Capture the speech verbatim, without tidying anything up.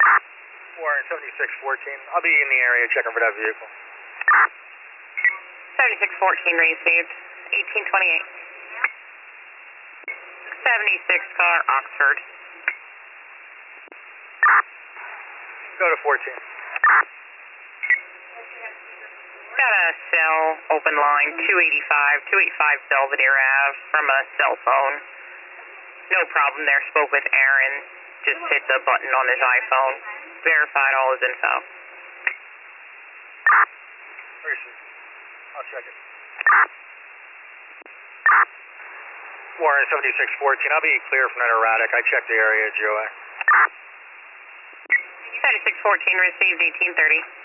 Warren seventy-six fourteen. I'll be in the area checking for that vehicle. seventy-six fourteen received. eighteen twenty-eight. seventy-six car, Oxford. Go to fourteen. Got a cell, open line, two eighty-five, two eighty-five Belvedere Ave from a cell phone. No problem there, spoke with Aaron. Just hit the button on his iPhone. Verified all his info. Where is he? I'll check it. Warren seventy-six fourteen. I'll be clear from that erratic. I checked the area, Joey. seventy-six fourteen received, eighteen thirty.